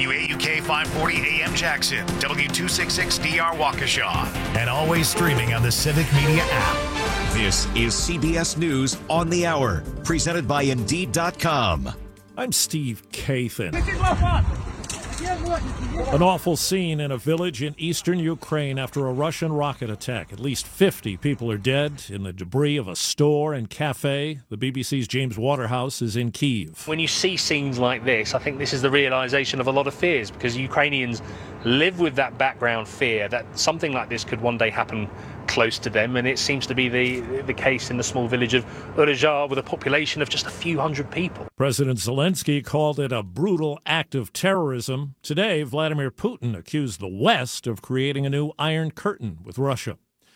WAUK 540 AM Jackson, W266DR Waukesha, and always streaming on the Civic Media app. This is CBS News on the Hour, presented by Indeed.com. I'm Steve Kathan. An awful scene in a village in eastern Ukraine after a Russian rocket attack. At least 50 people are dead in the debris of a store and cafe. The BBC's James Waterhouse is in Kyiv. When you see scenes like this, I think this is the realization of a lot of fears, because Ukrainians live with that background fear that something like this could one day happen close to them, and it seems to be the case in the small village of Uruzha with a population of just a few hundred people. President Zelensky called it a brutal act of terrorism. Today, Vladimir Putin accused the West of creating a new Iron Curtain with Russia.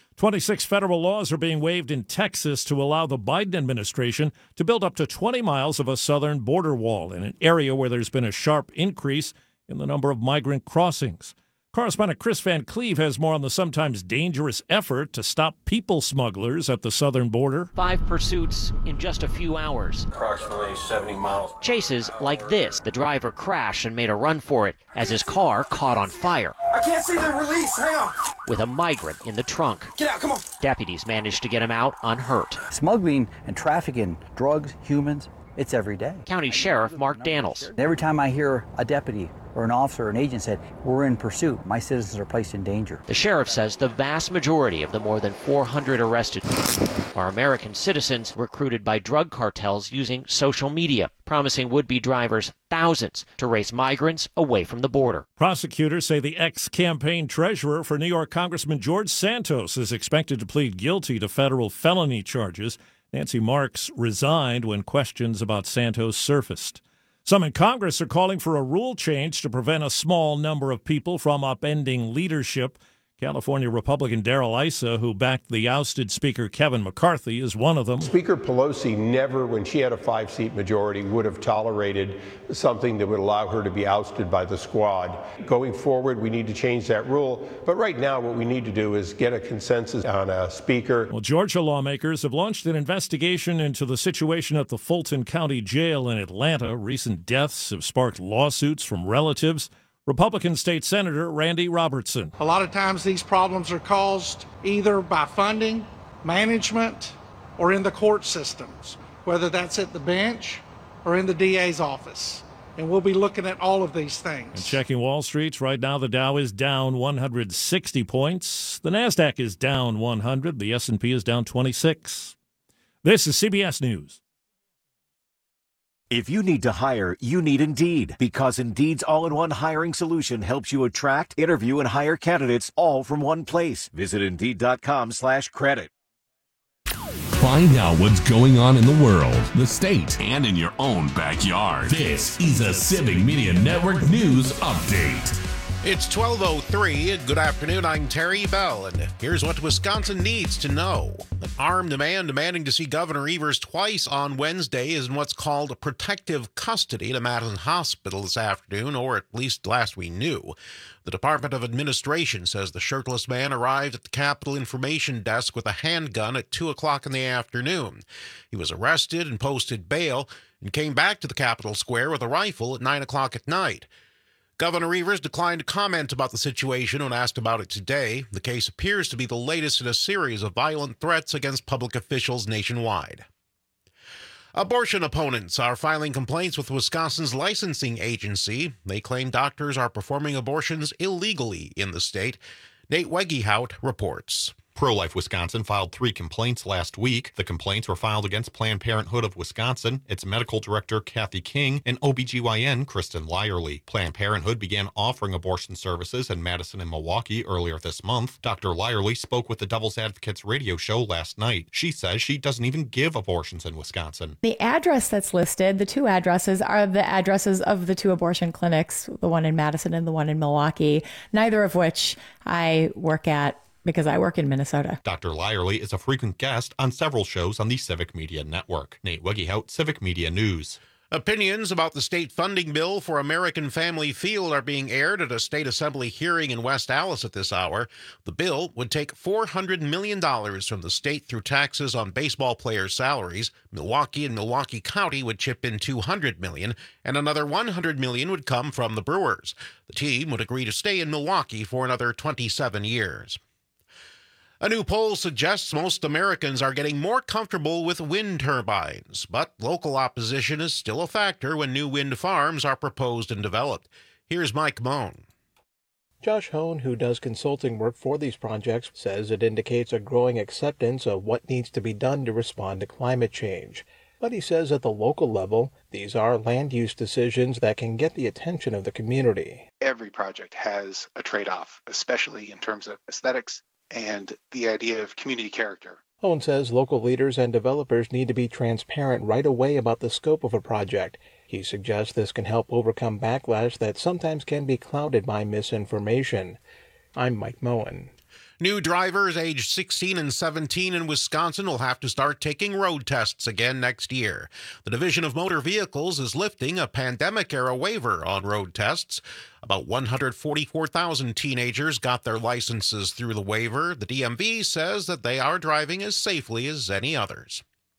26 federal laws are being waived in Texas to allow the Biden administration to build up to 20 miles of a southern border wall in an area where there's been a sharp increase in the number of migrant crossings. Correspondent Chris Van Cleve has more on the sometimes dangerous effort to stop people smugglers at the southern border. 5 pursuits in just a few hours. Approximately 70 miles. Chases like this. The driver crashed and made a run for it as his car caught on fire. I can't see the release. Hang on. With a migrant in the trunk. Get out, come on. Deputies managed to get him out unhurt. Smuggling and trafficking drugs, humans, it's every day. County Sheriff Mark Daniels. Every time I hear a deputy or an officer or an agent said, we're in pursuit, my citizens are placed in danger. The sheriff says the vast majority of the more than 400 arrested are American citizens recruited by drug cartels using social media, promising would-be drivers thousands to race migrants away from the border. Prosecutors say the ex-campaign treasurer for New York Congressman George Santos is expected to plead guilty to federal felony charges. Nancy Marks resigned when questions about Santos surfaced. Some in Congress are calling for a rule change to prevent a small number of people from upending leadership. California Republican Darrell Issa, who backed the ousted Speaker Kevin McCarthy, is one of them. Speaker Pelosi never, when she had a 5-seat majority, would have tolerated something that would allow her to be ousted by the squad. Going forward, we need to change that rule. But right now, what we need to do is get a consensus on a speaker. Well, Georgia lawmakers have launched an investigation into the situation at the Fulton County Jail in Atlanta. Recent deaths have sparked lawsuits from relatives. Republican State Senator Randy Robertson. A lot of times these problems are caused either by funding, management, or in the court systems, whether that's at the bench or in the DA's office. And we'll be looking at all of these things. And checking Wall Street, right now the Dow is down 160 points. The NASDAQ is down 100. The S&P is down 26. This is CBS News. If you need to hire, you need Indeed, because Indeed's all-in-one hiring solution helps you attract, interview, and hire candidates all from one place. Visit Indeed.com/credit. Find out what's going on in the world, the state, and in your own backyard. This is a Civic Media Network News Update. It's 12:03. Good afternoon. I'm Terry Bell, and here's what Wisconsin needs to know. An armed man demanding to see Governor Evers twice on Wednesday is in what's called protective custody at a Madison hospital this afternoon, or at least last we knew. The Department of Administration says the shirtless man arrived at the Capitol Information Desk with a handgun at 2 o'clock in the afternoon. He was arrested and posted bail and came back to the Capitol Square with a rifle at 9 o'clock at night. Governor Evers declined to comment about the situation when asked about it today. The case appears to be the latest in a series of violent threats against public officials nationwide. Abortion opponents are filing complaints with Wisconsin's licensing agency. They claim doctors are performing abortions illegally in the state. Nate Wegehout reports. Pro-Life Wisconsin filed 3 complaints last week. The complaints were filed against Planned Parenthood of Wisconsin, its medical director Kathy King, and OBGYN Kristen Lyerly. Planned Parenthood began offering abortion services in Madison and Milwaukee earlier this month. Dr. Lyerly spoke with the Devil's Advocates radio show last night. She says she doesn't even give abortions in Wisconsin. The address that's listed, the 2 addresses, are the addresses of the 2 abortion clinics, the one in Madison and the one in Milwaukee, neither of which I work at, because I work in Minnesota. Dr. Lyerly is a frequent guest on several shows on the Civic Media Network. Nate Wegehout, Civic Media News. Opinions about the state funding bill for American Family Field are being aired at a state assembly hearing in West Allis at this hour. The bill would take $400 million from the state through taxes on baseball players' salaries. Milwaukee and Milwaukee County would chip in $200 million, and another $100 million would come from the Brewers. The team would agree to stay in Milwaukee for another 27 years. A new poll suggests most Americans are getting more comfortable with wind turbines, but local opposition is still a factor when new wind farms are proposed and developed. Here's Mike Moan. Josh Hone, who does consulting work for these projects, says it indicates a growing acceptance of what needs to be done to respond to climate change. But he says at the local level, these are land use decisions that can get the attention of the community. Every project has a trade-off, especially in terms of aesthetics and the idea of community character. Hone says local leaders and developers need to be transparent right away about the scope of a project. He suggests this can help overcome backlash that sometimes can be clouded by misinformation. I'm Mike Moen. New drivers aged 16 and 17 in Wisconsin will have to start taking road tests again next year. The Division of Motor Vehicles is lifting a pandemic-era waiver on road tests. About 144,000 teenagers got their licenses through the waiver. The DMV says that they are driving as safely as any others.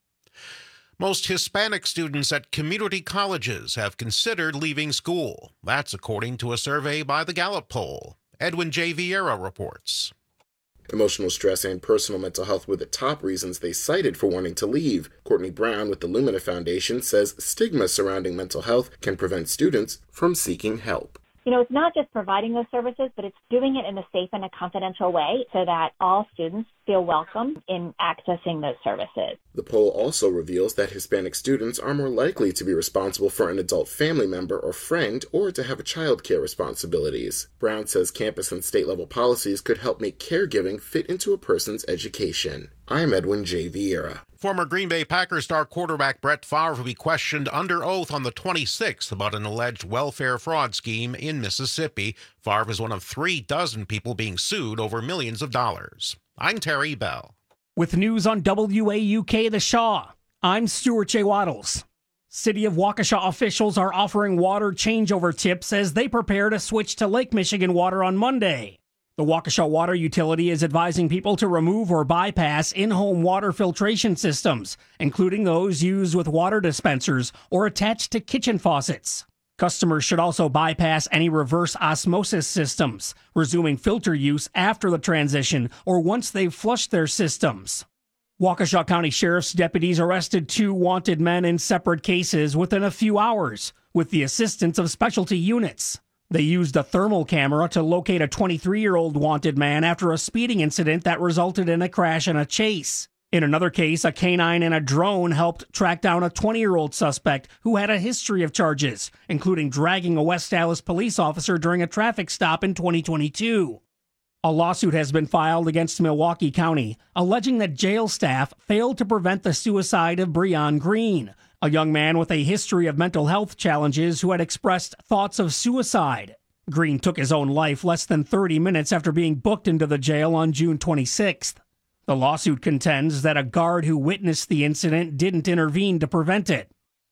Most Hispanic students at community colleges have considered leaving school. That's according to a survey by the Gallup poll. Edwin J. Vieira reports. Emotional stress and personal mental health were the top reasons they cited for wanting to leave. Courtney Brown with the Lumina Foundation says stigma surrounding mental health can prevent students from seeking help. You know, it's not just providing those services, but it's doing it in a safe and a confidential way so that all students feel welcome in accessing those services. The poll also reveals that Hispanic students are more likely to be responsible for an adult family member or friend or to have child care responsibilities. Brown says campus and state-level policies could help make caregiving fit into a person's education. I'm Edwin J. Vieira. Former Green Bay Packers star quarterback Brett Favre will be questioned under oath on the 26th about an alleged welfare fraud scheme in Mississippi. Favre is one of 36 people being sued over millions of dollars. I'm Terry Bell. With news on WAUK The Shaw, I'm Stuart J. Waddles. City of Waukesha officials are offering water changeover tips as they prepare to switch to Lake Michigan water on Monday. The Waukesha Water Utility is advising people to remove or bypass in-home water filtration systems, including those used with water dispensers or attached to kitchen faucets. Customers should also bypass any reverse osmosis systems, resuming filter use after the transition or once they've flushed their systems. Waukesha County Sheriff's deputies arrested 2 wanted men in separate cases within a few hours with the assistance of specialty units. They used a thermal camera to locate a 23-year-old wanted man after a speeding incident that resulted in a crash and a chase. In another case, a canine and a drone helped track down a 20-year-old suspect who had a history of charges, including dragging a West Allis police officer during a traffic stop in 2022. A lawsuit has been filed against Milwaukee County, alleging that jail staff failed to prevent the suicide of Breon Green, a young man with a history of mental health challenges who had expressed thoughts of suicide. Green took his own life less than 30 minutes after being booked into the jail on June 26th. The lawsuit contends that a guard who witnessed the incident didn't intervene to prevent it.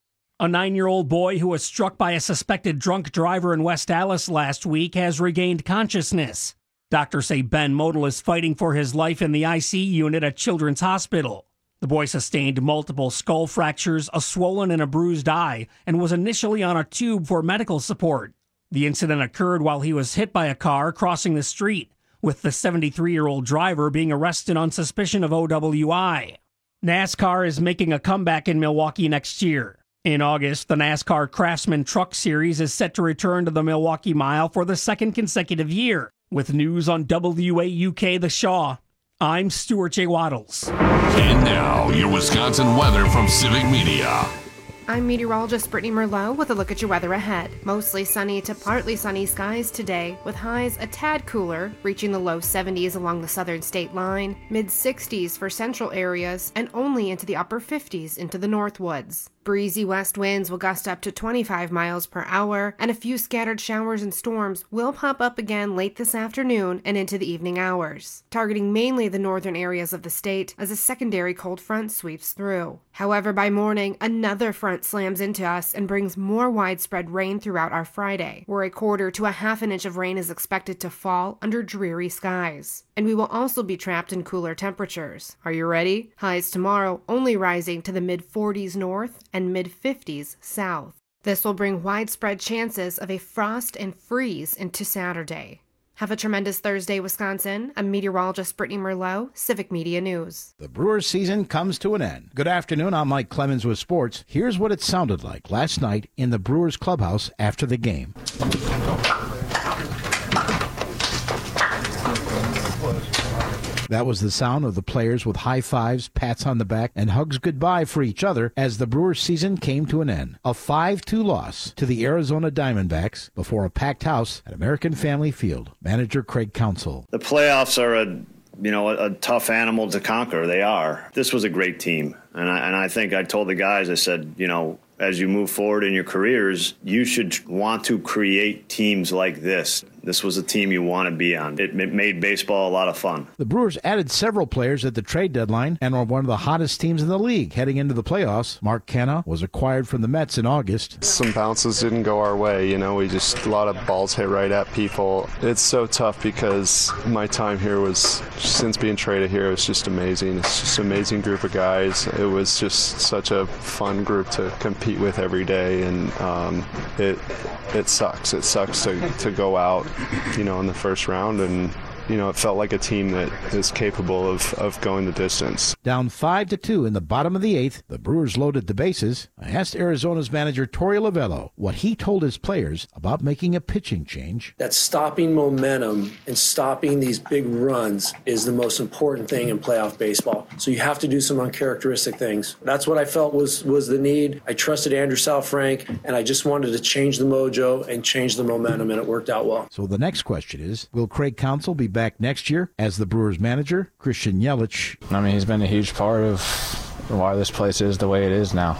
A 9-year-old boy who was struck by a suspected drunk driver in West Allis last week has regained consciousness. Doctors say Ben Model is fighting for his life in the IC unit at Children's Hospital. The boy sustained multiple skull fractures, a swollen and a bruised eye, and was initially on a tube for medical support. The incident occurred while he was hit by a car crossing the street, with the 73-year-old driver being arrested on suspicion of OWI. NASCAR is making a comeback in Milwaukee next year. In August, the NASCAR Craftsman Truck Series is set to return to the Milwaukee Mile for the second consecutive year. With news on WAUK The Shaw, I'm Stuart J. Waddles. And now, your Wisconsin weather from Civic Media. I'm meteorologist Brittany Merlot with a look at your weather ahead. Mostly sunny to partly sunny skies today, with highs a tad cooler, reaching the low 70s along the southern state line, mid-60s for central areas, and only into the upper 50s into the Northwoods. Breezy west winds will gust up to 25 miles per hour, and a few scattered showers and storms will pop up again late this afternoon and into the evening hours, targeting mainly the northern areas of the state as a secondary cold front sweeps through. However, by morning, another front front slams into us and brings more widespread rain throughout our Friday, where 1/4 to 1/2 inch of rain is expected to fall under dreary skies. And we will also be trapped in cooler temperatures. Are you ready? Highs tomorrow only rising to the mid-40s north and mid-50s south. This will bring widespread chances of a frost and freeze into Saturday. Have a tremendous Thursday, Wisconsin. I'm meteorologist Brittany Merlot, Civic Media News. The Brewers season comes to an end. Good afternoon, I'm Mike Clemens with sports. Here's what it sounded like last night in the Brewers clubhouse after the game. That was the sound of the players with high fives, pats on the back, and hugs goodbye for each other as the Brewers season came to an end. A 5-2 loss to the Arizona Diamondbacks before a packed house at American Family Field. Manager Craig Counsell. The playoffs are a tough animal to conquer. They are. This was a great team. And I think I told the guys, I said, as you move forward in your careers, you should want to create teams like this. This was a team you want to be on. It made baseball a lot of fun. The Brewers added several players at the trade deadline and are one of the hottest teams in the league heading into the playoffs. Mark Canha was acquired from the Mets in August. Some bounces didn't go our way. We just, a lot of balls hit right at people. It's so tough because my time here was, since being traded here, it was just amazing. It's just an amazing group of guys. It was just such a fun group to compete with every day, and it sucks. It sucks to go out, in the first round, and it felt like a team that is capable of going the distance. Down 5-2 in the bottom of the 8th, the Brewers loaded the bases. I asked Arizona's manager Torey Lovullo what he told his players about making a pitching change. That stopping momentum and stopping these big runs is the most important thing in playoff baseball. So you have to do some uncharacteristic things. That's what I felt was the need. I trusted Andrew Saalfrank, and I just wanted to change the mojo and change the momentum, and it worked out well. So the next question is, will Craig Counsell be back next year as the Brewers manager? Christian Yelich. He's been a huge part of why this place is the way it is now.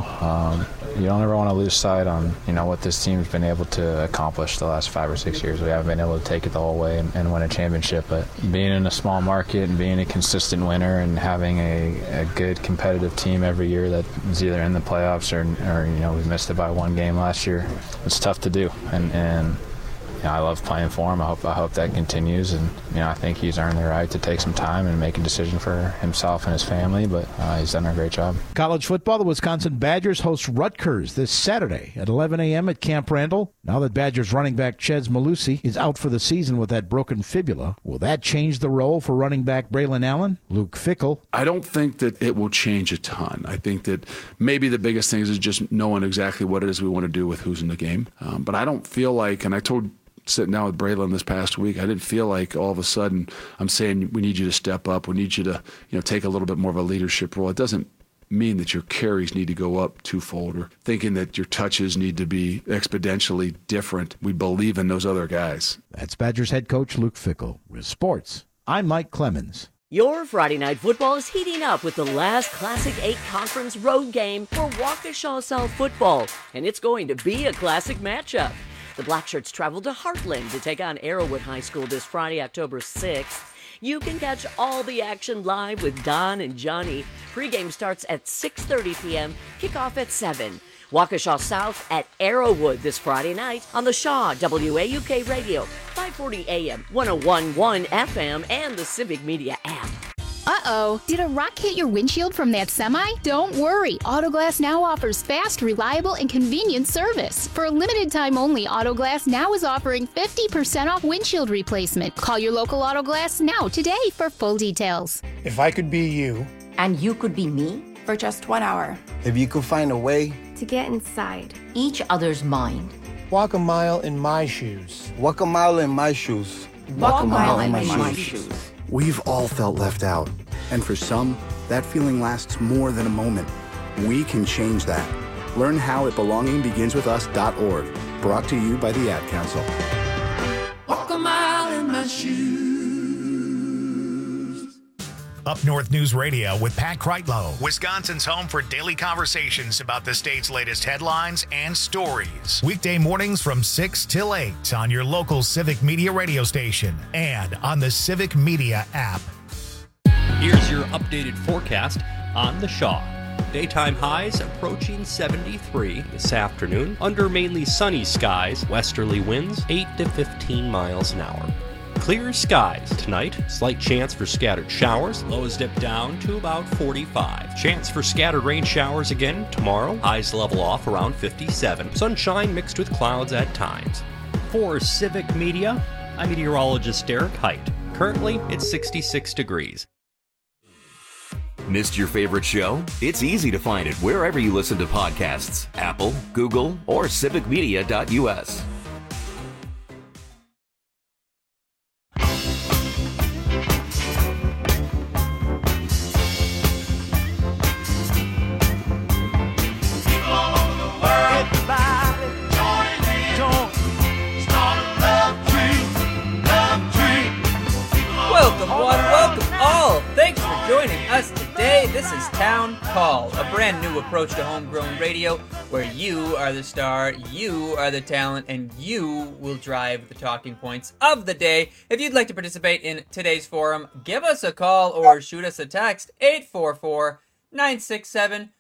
You don't ever want to lose sight on what this team's been able to accomplish the last 5 or 6 years. We haven't been able to take it the whole way and win a championship, but being in a small market and being a consistent winner and having a good competitive team every year that is either in the playoffs or we missed it by 1 game last year, it's tough to do. And I love playing for him. I hope that continues, and I think he's earned the right to take some time and make a decision for himself and his family, but he's done a great job. College football, the Wisconsin Badgers host Rutgers this Saturday at 11 a.m. at Camp Randall. Now that Badgers running back Chez Malusi is out for the season with that broken fibula, will that change the role for running back Braylon Allen? Luke Fickell. I don't think that it will change a ton. I think that maybe the biggest thing is just knowing exactly what it is we want to do with who's in the game. But I don't feel like, and I told sitting down with Braylon this past week, I didn't feel like all of a sudden I'm saying we need you to step up, we need you to take a little bit more of a leadership role. It doesn't mean that your carries need to go up twofold or thinking that your touches need to be exponentially different. We believe in those other guys. That's Badgers head coach Luke Fickell. With sports, I'm Mike Clemens. Your Friday night football is heating up with the last Classic 8 Conference road game for Waukesha South football, and it's going to be a classic matchup. The Blackshirts travel to Heartland to take on Arrowwood High School this Friday, October 6th. You can catch all the action live with Don and Johnny. Pre-game starts at 6:30 p.m., kickoff at 7. Waukesha South at Arrowwood this Friday night on the Shaw WAUK Radio, 540 AM, 101.1 FM, and the Civic Media app. Uh-oh, did a rock hit your windshield from that semi? Don't worry, Autoglass Now offers fast, reliable, and convenient service. For a limited time only, Autoglass Now is offering 50% off windshield replacement. Call your local Autoglass Now today for full details. If I could be you. And you could be me for just 1 hour. If you could find a way to get inside each other's mind. Walk a mile in my shoes. Walk a mile in my shoes. Walk a mile in my shoes. We've all felt left out, and for some, that feeling lasts more than a moment. We can change that. Learn how at belongingbeginswithus.org. Brought to you by the Ad Council. Walk a mile in my shoes. Up North News Radio with Pat Kreitlow, Wisconsin's home for daily conversations about the state's latest headlines and stories. Weekday mornings from 6 till 8 on your local Civic Media radio station and on the Civic Media app. Here's your updated forecast on the Shaw. Daytime highs approaching 73 this afternoon under mainly sunny skies, westerly winds 8 to 15 miles an hour. Clear skies tonight, slight chance for scattered showers, lows dip down to about 45. Chance for scattered rain showers again tomorrow, highs level off around 57. Sunshine mixed with clouds at times. For Civic Media, I'm meteorologist Derek Height. Currently, it's 66 degrees. Missed your favorite show? It's easy to find it wherever you listen to podcasts. Apple, Google, or civicmedia.us. Joining us today, this is Town Call, a brand new approach to homegrown radio where you are the star, you are the talent, and you will drive the talking points of the day. If you'd like to participate in today's forum, give us a call or shoot us a text, 844-967-2789,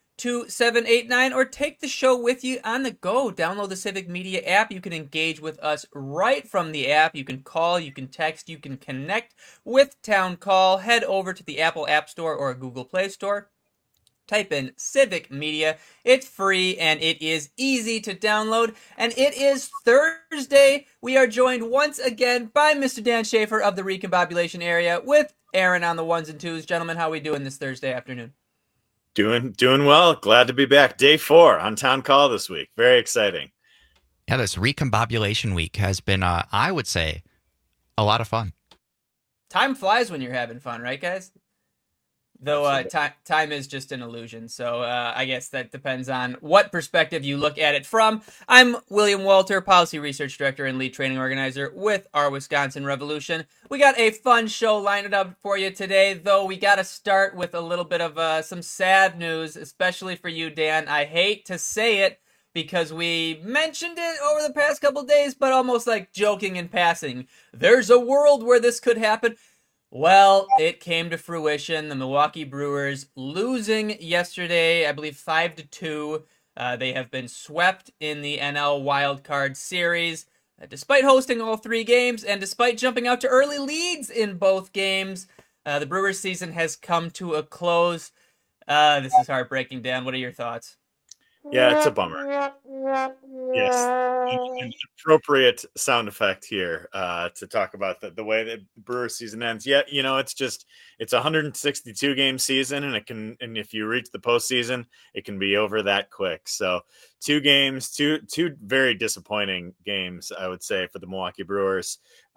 or take the show with you on the go. Download the Civic Media app. You can engage with us right from the app. You can call, you can text, you can connect with Town Call. Head over to the Apple App Store or Google Play Store. Type in Civic Media. It's free and it is easy to download. And it is Thursday. We are joined once again by Mr. Dan Schaefer of the Recombobulation area with Aaron on the ones and twos. Gentlemen, how are we doing this Thursday afternoon? Doing well. Glad to be back. Day 4 on Town Call this week. Very exciting. Yeah, this Recombobulation week has been, I would say, a lot of fun. Time flies when you're having fun, right, guys? Though time is just an illusion, so I guess that depends on what perspective you look at it from. I'm William Walter, Policy Research Director and Lead Training Organizer with our Wisconsin Revolution. We got a fun show lined up for you today, though we got to start with a little bit of some sad news, especially for you, Dan. I hate to say it because we mentioned it over the past couple days, but almost like joking in passing. There's a world where this could happen. Well, it came to fruition. The Milwaukee Brewers losing yesterday, I believe 5-2. They have been swept in the NL Wild Card Series. Despite hosting all 3 games and despite jumping out to early leads in both games, the Brewers season has come to a close. This is heartbreaking, Dan. What are your thoughts? Yeah, it's a bummer. Yes, an appropriate sound effect here to talk about the way that the Brewers season ends. Yeah, it's a 162 game season, and if you reach the postseason, it can be over that quick. So 2 games, two very disappointing games, I would say, for the Milwaukee Brewers.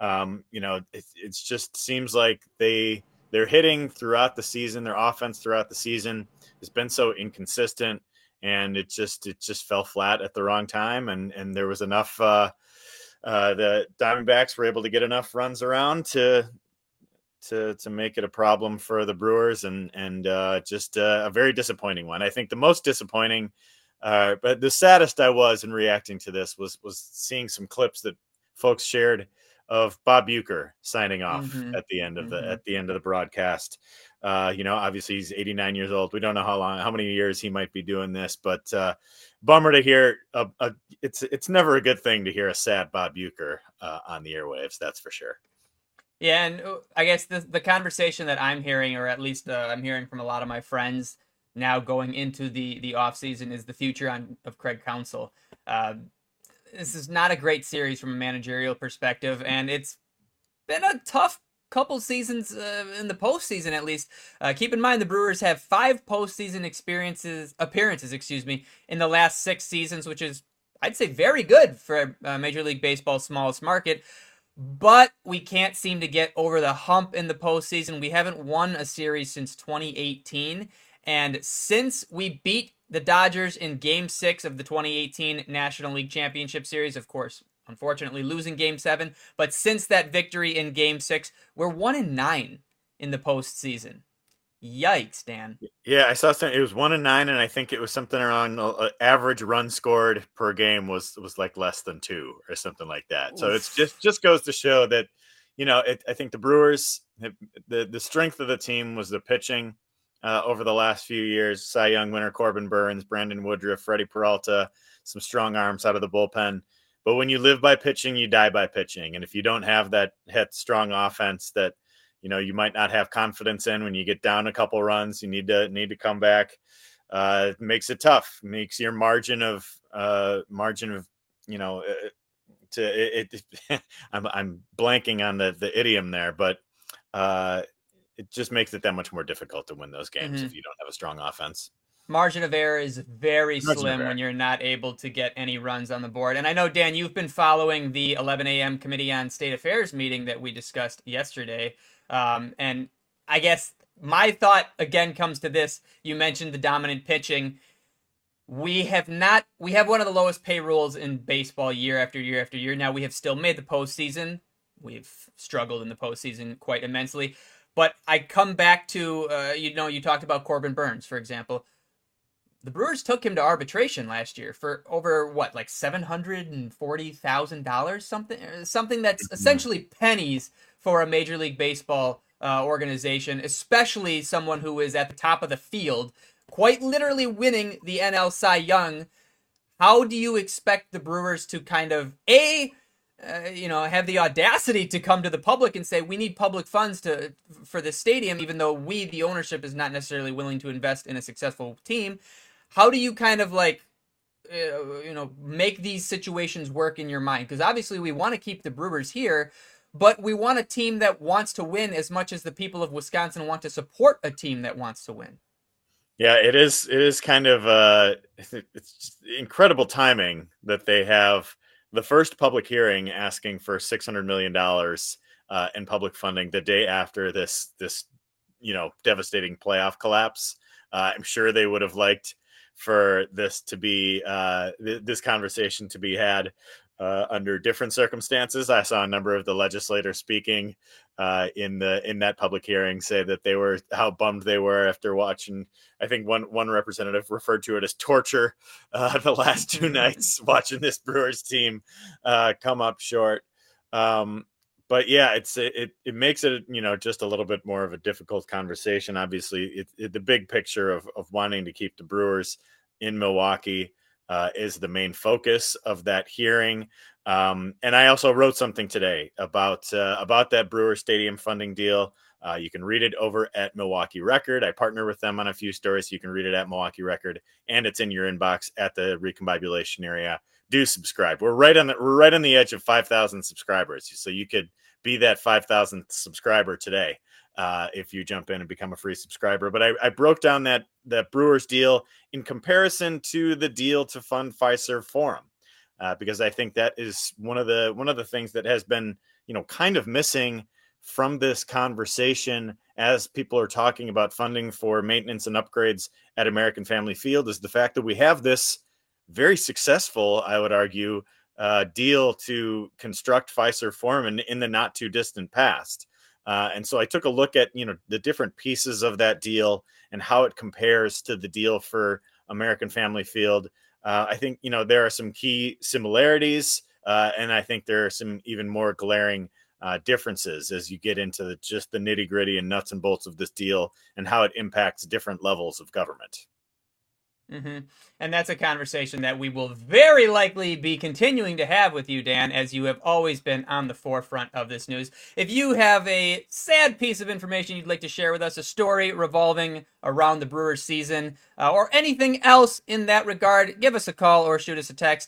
It just seems like they're hitting throughout the season. Their offense throughout the season has been so inconsistent. And it just fell flat at the wrong time, and there was enough. The Diamondbacks were able to get enough runs around to make it a problem for the Brewers, and just a very disappointing one. I think the most disappointing, but the saddest I was in reacting to this was seeing some clips that folks shared of Bob Uecker signing off at the end of the broadcast. Obviously he's 89 years old. We don't know how many years he might be doing this, but bummer to hear. It's never a good thing to hear a sad Bob Uecker on the airwaves. That's for sure. Yeah. And I guess the conversation that I'm hearing, or at least I'm hearing from a lot of my friends now going into the off season, is the future of Craig Counsell. This is not a great series from a managerial perspective, and it's been a tough couple seasons in the postseason, at least. Keep in mind the Brewers have 5 postseason appearances, in the last 6 seasons, which is, I'd say, very good for Major League Baseball's smallest market. But we can't seem to get over the hump in the postseason. We haven't won a series since 2018, and since we beat the Dodgers in Game 6 of the 2018 National League Championship Series, of course, unfortunately losing Game 7, but since that victory in Game 6, we're 1-9 in the postseason. Yikes, Dan. Yeah, I saw something. It was 1-9, and I think it was something around average run scored per game was like less than 2 or something like that. So it's just goes to show that, I think the Brewers, the strength of the team was the pitching. over the last few years. Cy Young winner Corbin Burns, Brandon Woodruff, Freddie Peralta, some strong arms out of the bullpen. But when you live by pitching, you die by pitching. And if you don't have that strong offense that, you might not have confidence in when you get down a couple runs, you need to come back. It makes it tough. Makes your margin of I'm blanking on the idiom there, but it just makes it that much more difficult to win those games if you don't have a strong offense. Margin of error is very slim when you're not able to get any runs on the board. And I know, Dan, you've been following the 11 a.m. Committee on State Affairs meeting that we discussed yesterday. And I guess my thought, again, comes to this. You mentioned the dominant pitching. We have one of the lowest payrolls in baseball year after year after year. Now, we have still made the postseason. We've struggled in the postseason quite immensely. But I come back to, you talked about Corbin Burns, for example. The Brewers took him to arbitration last year for over like $740,000, something that's essentially pennies for a Major League Baseball organization, especially someone who is at the top of the field, quite literally winning the NL Cy Young. How do you expect the Brewers to kind of have the audacity to come to the public and say we need public funds for this stadium, even though we, the ownership, is not necessarily willing to invest in a successful team? How do you kind of make these situations work in your mind? Because obviously we want to keep the Brewers here, but we want a team that wants to win as much as the people of Wisconsin want to support a team that wants to win. Yeah, it is kind of it's just incredible timing that they have the first public hearing asking for $600 million in public funding the day after this devastating playoff collapse. I'm sure they would have liked for this to be this conversation to be had under different circumstances. I saw a number of the legislators speaking in that public hearing say that they were how bummed they were after watching. I think one representative referred to it as torture the last two nights watching this Brewers team come up short. But yeah, it makes it just a little bit more of a difficult conversation. Obviously, the big picture of wanting to keep the Brewers in Milwaukee is the main focus of that hearing. And I also wrote something today about that Brewer Stadium funding deal. You can read it over at Milwaukee Record. I partner with them on a few stories. You can read it at Milwaukee Record, and it's in your inbox at the Recombobulation area. Do subscribe. We're right on the edge of 5,000 subscribers. So you could be that 5,000th subscriber today if you jump in and become a free subscriber. But I broke down that Brewers deal in comparison to the deal to fund Fiserv Forum, because I think that is one of the things that has been kind of missing from this conversation as people are talking about funding for maintenance and upgrades at American Family Field, is the fact that we have this very successful, I would argue, deal to construct Fiserv Forum in the not too distant past. And so I took a look at, the different pieces of that deal and how it compares to the deal for American Family Field. I think, there are some key similarities, and I think there are some even more glaring differences as you get into just the nitty gritty and nuts and bolts of this deal and how it impacts different levels of government. Mm-hmm. And that's a conversation that we will very likely be continuing to have with you, Dan, as you have always been on the forefront of this news. If you have a sad piece of information you'd like to share with us, a story revolving around the Brewers season, or anything else in that regard, give us a call or shoot us a text,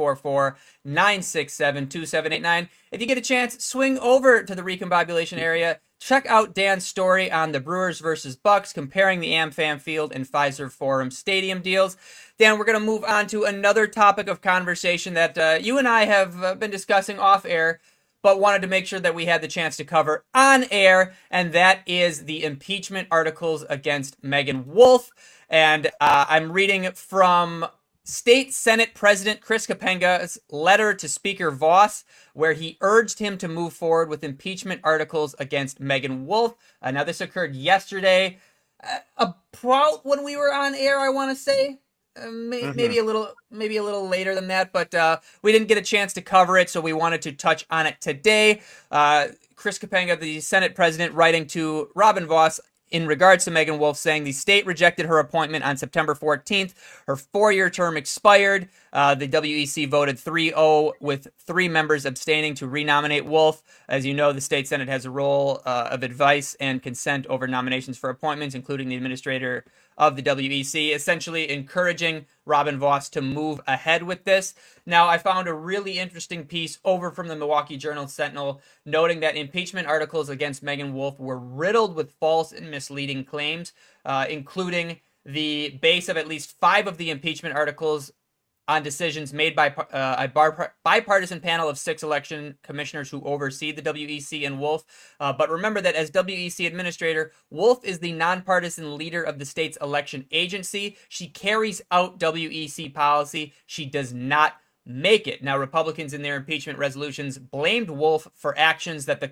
844-967-2789. If you get a chance, swing over to the Recombobulation area. Check out Dan's story on the Brewers versus Bucks, comparing the AmFam Field and Fiserv Forum stadium deals. Dan, we're going to move on to another topic of conversation that you and I have been discussing off air, but wanted to make sure that we had the chance to cover on air, and that is the impeachment articles against Megan Wolf. And I'm reading from State Senate President Chris Kapenga's letter to Speaker Voss, where he urged him to move forward with impeachment articles against Megan Wolf. Now, this occurred yesterday, about when we were on air, I want to say. Maybe a little later than that, but we didn't get a chance to cover it, so we wanted to touch on it today. Chris Kapenga, the Senate President, writing to Robin Voss, in regards to Megan Wolf, saying the state rejected her appointment on September 14th. Her 4-year term expired. The WEC voted 3-0 with 3 members abstaining to renominate Wolf. As you know, the state Senate has a role of advice and consent over nominations for appointments, including the administrator of the WEC, essentially encouraging Robin Vos to move ahead with this. Now, I found a really interesting piece over from the Milwaukee Journal-Sentinel noting that impeachment articles against Megan Wolf were riddled with false and misleading claims, including the base of at least 5 of the impeachment articles on decisions made by a bipartisan panel of 6 election commissioners who oversee the WEC and Wolf. But remember that as WEC administrator, Wolf is the nonpartisan leader of the state's election agency. She carries out WEC policy. She does not make it. Now, Republicans in their impeachment resolutions blamed Wolf for actions that the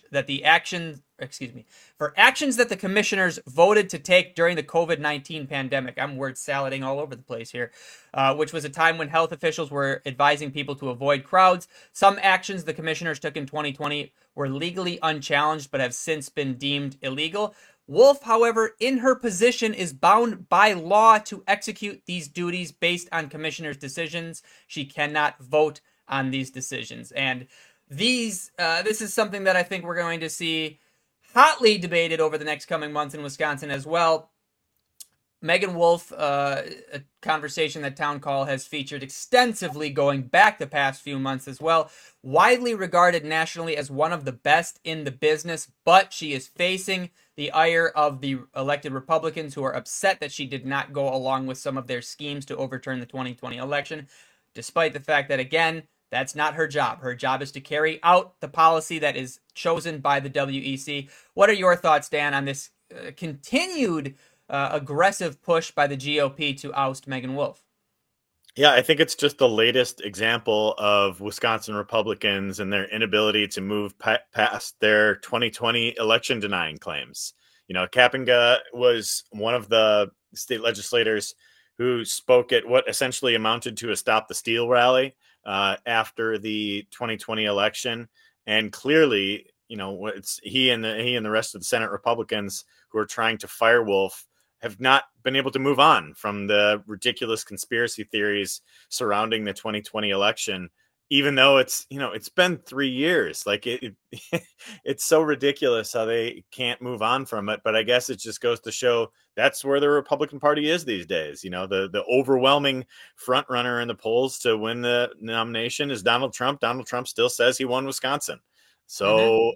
commissioners voted to take during the COVID-19 pandemic. I'm word salading all over the place here, which was a time when health officials were advising people to avoid crowds. Some actions the commissioners took in 2020 were legally unchallenged but have since been deemed illegal. Wolf, however, in her position is bound by law to execute these duties based on commissioners' decisions. She cannot vote on these decisions. And this is something that I think we're going to see hotly debated over the next coming months in Wisconsin as well. Megan Wolf, a conversation that Town Call has featured extensively going back the past few months as well, widely regarded nationally as one of the best in the business, but she is facing the ire of the elected Republicans who are upset that she did not go along with some of their schemes to overturn the 2020 election, despite the fact that, again, that's not her job. Her job is to carry out the policy that is chosen by the WEC. What are your thoughts, Dan, on this continued aggressive push by the GOP to oust Megan Wolf? Yeah, I think it's just the latest example of Wisconsin Republicans and their inability to move past their 2020 election denying claims. You know, Kapenga was one of the state legislators who spoke at what essentially amounted to a Stop the Steal rally after the 2020 election. And clearly, you know, it's he and the rest of the Senate Republicans who are trying to fire Wolf have not been able to move on from the ridiculous conspiracy theories surrounding the 2020 election, even though it's been 3 years. Like it's so ridiculous how they can't move on from it. But I guess it just goes to show that's where the Republican Party is these days. You know, the overwhelming front runner in the polls to win the nomination is Donald Trump. Donald Trump still says he won Wisconsin. So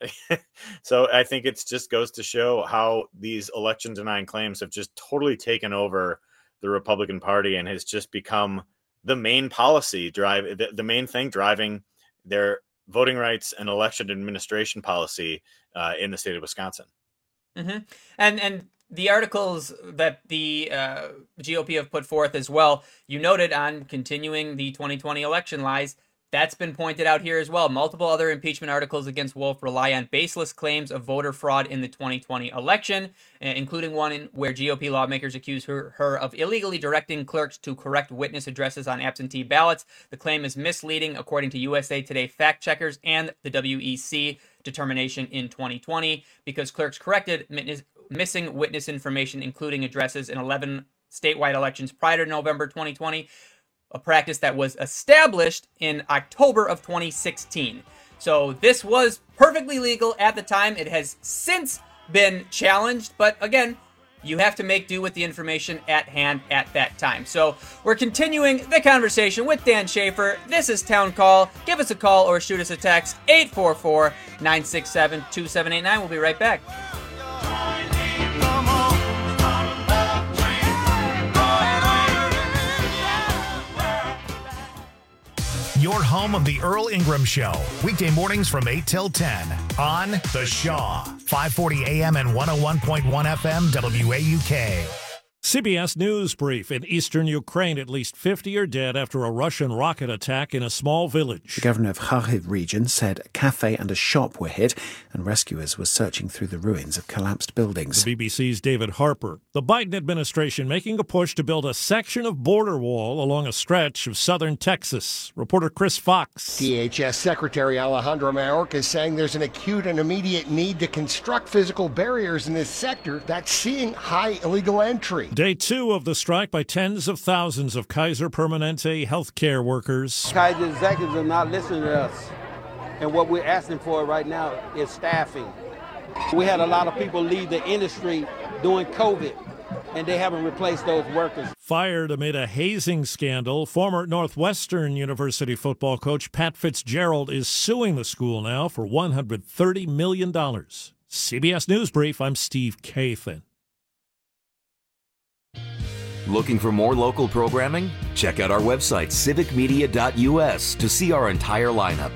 So I think it just goes to show how these election denying claims have just totally taken over the Republican Party and has just become the main policy the main thing driving their voting rights and election administration policy in the state of Wisconsin. Mm-hmm. And the articles that the GOP have put forth as well, you noted on continuing the 2020 election lies. That's been pointed out here as well. Multiple other impeachment articles against Wolf rely on baseless claims of voter fraud in the 2020 election, including one where GOP lawmakers accuse her of illegally directing clerks to correct witness addresses on absentee ballots. The claim is misleading, according to USA Today fact checkers and the WEC determination in 2020, because clerks corrected missing witness information, including addresses in 11 statewide elections prior to November 2020. A practice that was established in October of 2016. So this was perfectly legal at the time. It has since been challenged, but again, you have to make do with the information at hand at that time. So we're continuing the conversation with Dan Schaefer. This is Town Call. Give us a call or shoot us a text, 844-967-2789. We'll be right back. Your home of the Earl Ingram Show. Weekday mornings from 8 till 10 on The Shaw. 540 AM and 101.1 FM WAUK. CBS News brief. In eastern Ukraine, at least 50 are dead after a Russian rocket attack in a small village. The governor of Kharkiv region said a cafe and a shop were hit, and rescuers were searching through the ruins of collapsed buildings. The BBC's David Harper. The Biden administration making a push to build a section of border wall along a stretch of southern Texas. Reporter Chris Fox. DHS Secretary Alejandro Mayorkas is saying there's an acute and immediate need to construct physical barriers in this sector that's seeing high illegal entry. Day 2 of the strike by tens of thousands of Kaiser Permanente healthcare workers. Kaiser executives are not listening to us. And what we're asking for right now is staffing. We had a lot of people leave the industry during COVID, and they haven't replaced those workers. Fired amid a hazing scandal, former Northwestern University football coach Pat Fitzgerald is suing the school now for $130 million. CBS News Brief, I'm Steve Kathan. Looking for more local programming? Check out our website, civicmedia.us, to see our entire lineup.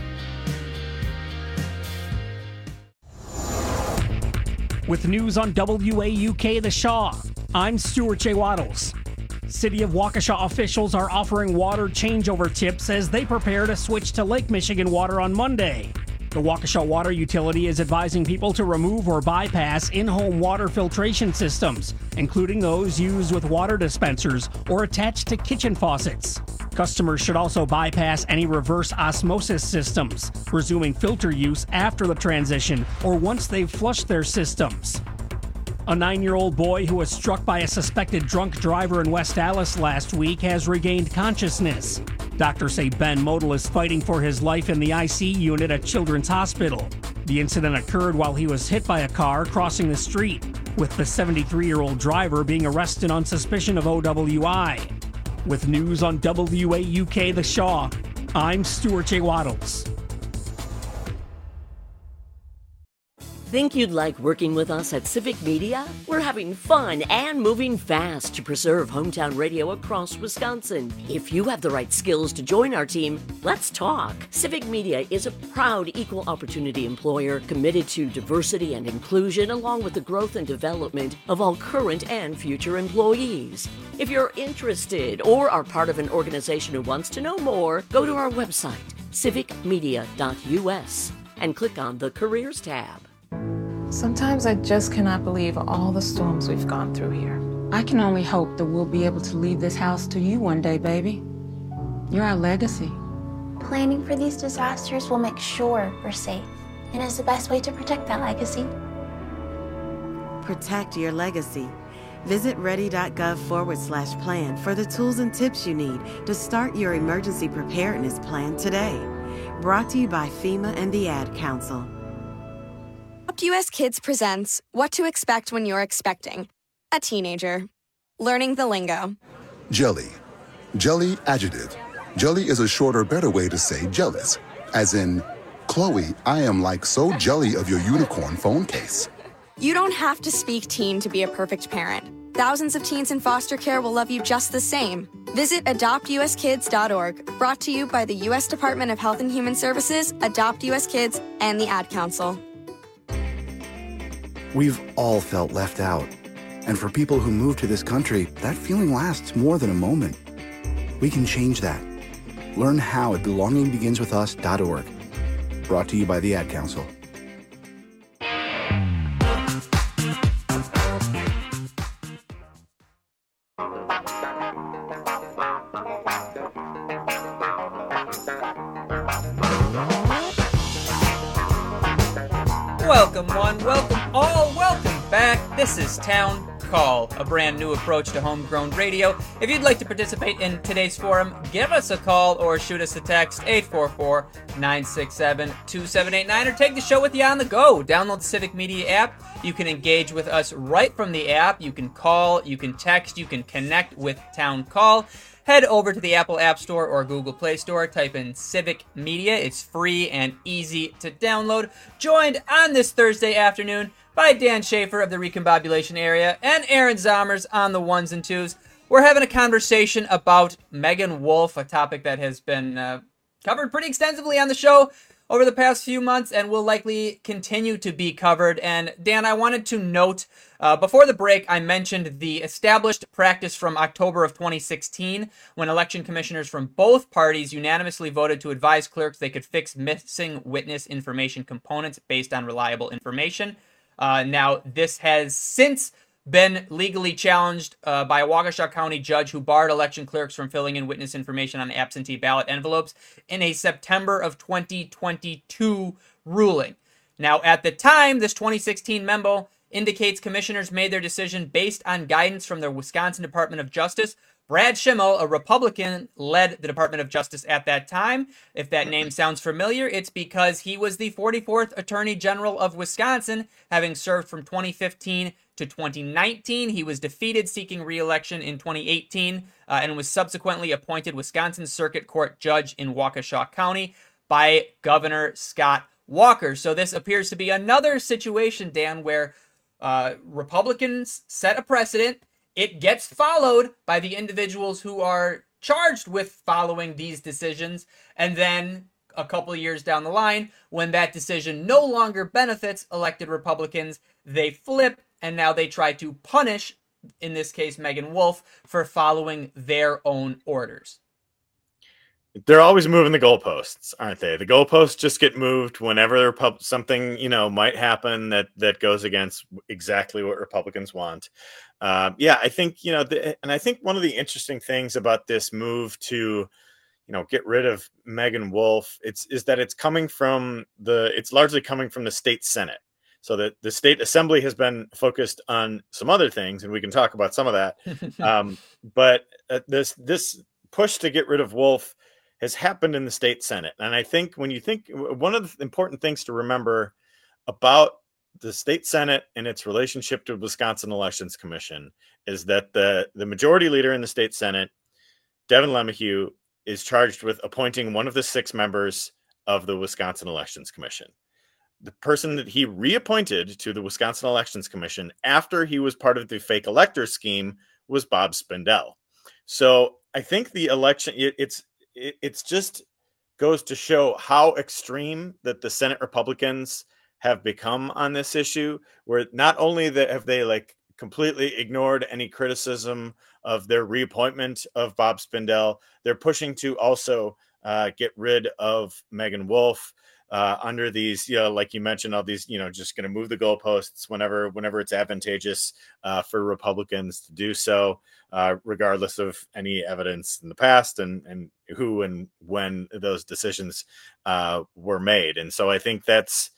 With news on WAUK The Shaw, I'm Stuart J. Waddles. City of Waukesha officials are offering water changeover tips as they prepare to switch to Lake Michigan water on Monday. The Waukesha Water Utility is advising people to remove or bypass in-home water filtration systems, including those used with water dispensers or attached to kitchen faucets. Customers should also bypass any reverse osmosis systems, resuming filter use after the transition or once they've flushed their systems. A 9-year-old boy who was struck by a suspected drunk driver in West Allis last week has regained consciousness. Doctors say Ben Modal is fighting for his life in the IC unit at Children's Hospital. The incident occurred while he was hit by a car crossing the street, with the 73-year-old driver being arrested on suspicion of OWI. With news on WAUK The Shaw, I'm Stuart J. Waddles. Think you'd like working with us at Civic Media? We're having fun and moving fast to preserve hometown radio across Wisconsin. If you have the right skills to join our team, let's talk. Civic Media is a proud equal opportunity employer committed to diversity and inclusion along with the growth and development of all current and future employees. If you're interested or are part of an organization who wants to know more, go to our website, civicmedia.us, and click on the Careers tab. Sometimes I just cannot believe all the storms we've gone through here. I can only hope that we'll be able to leave this house to you one day, baby. You're our legacy. Planning for these disasters will make sure we're safe, and is the best way to protect that legacy. Protect your legacy. Visit ready.gov/plan for the tools and tips you need to start your emergency preparedness plan today. Brought to you by FEMA and the Ad Council. US Kids presents What to Expect When You're Expecting a Teenager. Learning the lingo. Jelly. Jelly adjective. Jelly is a shorter, better way to say jealous. As in, Chloe, I am like so jelly of your unicorn phone case. You don't have to speak teen to be a perfect parent. Thousands of teens in foster care will love you just the same. Visit adoptuskids.org. Brought to you by the U.S. Department of Health and Human Services, Adopt US Kids, and the Ad Council. We've all felt left out. And for people who move to this country, that feeling lasts more than a moment. We can change that. Learn how at belongingbeginswithus.org. Brought to you by the Ad Council. Welcome one, welcome all, welcome back. This is Town Call, a brand new approach to homegrown radio. If you'd like to participate in today's forum, give us a call or shoot us a text, 844-967-2789, or take the show with you on the go. Download the Civic Media app. You can engage with us right from the app. You can call, you can text, you can connect with Town Call. Head over to the Apple App Store or Google Play Store. Type in Civic Media. It's free and easy to download. Joined on this Thursday afternoon by Dan Schaefer of the Recombobulation Area and Aaron Zomers on the ones and twos. We're having a conversation about Megan Wolf, a topic that has been covered pretty extensively on the show. over the past few months and will likely continue to be covered. And Dan, I wanted to note, before the break, I mentioned the established practice from October of 2016 when election commissioners from both parties unanimously voted to advise clerks they could fix missing witness information components based on reliable information. Now, this has since been legally challenged by a Waukesha County judge who barred election clerks from filling in witness information on absentee ballot envelopes in a September of 2022 ruling. Now, at the time, this 2016 memo indicates commissioners made their decision based on guidance from the Wisconsin Department of Justice. Brad Schimmel, a Republican, led the Department of Justice at that time. If that name sounds familiar, it's because he was the 44th Attorney General of Wisconsin, having served from 2015 to 2019. He was defeated seeking re-election in 2018 and was subsequently appointed Wisconsin Circuit Court Judge in Waukesha County by Governor Scott Walker. So this appears to be another situation, Dan, where Republicans set a precedent. It gets followed by the individuals who are charged with following these decisions. And then a couple of years down the line, when that decision no longer benefits elected Republicans, they flip and now they try to punish, in this case, Megan Wolf, for following their own orders. They're always moving the goalposts, aren't they? The goalposts just get moved whenever something, might happen that goes against exactly what Republicans want. I think, and I think one of the interesting things about this move to, get rid of Megan Wolf, is that it's largely coming from the state Senate. So that the state assembly has been focused on some other things, and we can talk about some of that. But this push to get rid of Wolf has happened in the state Senate. And I think when you think, one of the important things to remember about the state Senate and its relationship to the Wisconsin Elections Commission is that the majority leader in the state Senate, Devin LeMahieu, is charged with appointing one of the 6 members of the Wisconsin Elections Commission. The person that he reappointed to the Wisconsin Elections Commission after he was part of the fake elector scheme was Bob Spindell. So I think the election, it's just goes to show how extreme that the Senate Republicans have become on this issue, where not only have they completely ignored any criticism of their reappointment of Bob Spindell, they're pushing to also get rid of Megan Wolf under these, like you mentioned, all these, just going to move the goalposts whenever it's advantageous for Republicans to do so, regardless of any evidence in the past and who and when those decisions were made. And so I think that's,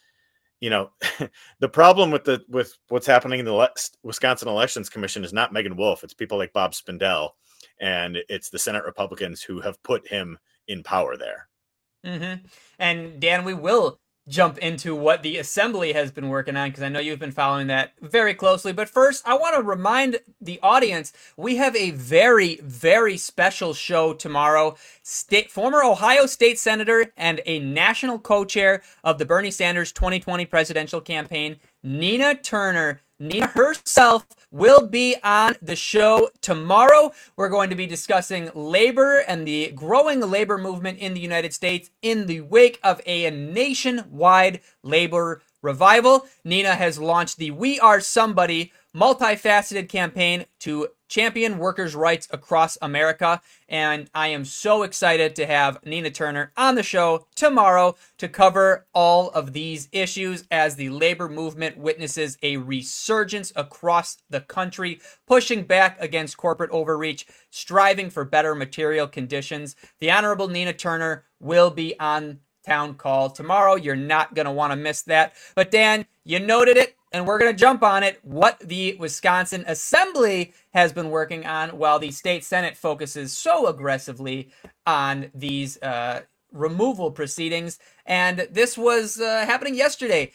the problem with what's happening in the Wisconsin Elections Commission is not Megan Wolf. It's people like Bob Spindell, and it's the Senate Republicans who have put him in power there. Mm-hmm. And Dan, we will jump into what the Assembly has been working on, because I know you've been following that very closely. But first, I want to remind the audience, we have a very, very special show tomorrow. Former Ohio State Senator and a national co-chair of the Bernie Sanders 2020 presidential campaign, Nina Turner. Nina herself will be on the show tomorrow. We're going to be discussing labor and the growing labor movement in the United States in the wake of a nationwide labor revival. Nina has launched the We Are Somebody multifaceted campaign to champion workers' rights across America. And I am so excited to have Nina Turner on the show tomorrow to cover all of these issues as the labor movement witnesses a resurgence across the country, pushing back against corporate overreach, striving for better material conditions. The Honorable Nina Turner will be on Town Call tomorrow. You're not going to want to miss that. But Dan, you noted it, and we're going to jump on it, what the Wisconsin Assembly has been working on while the state Senate focuses so aggressively on these removal proceedings. And this was happening yesterday.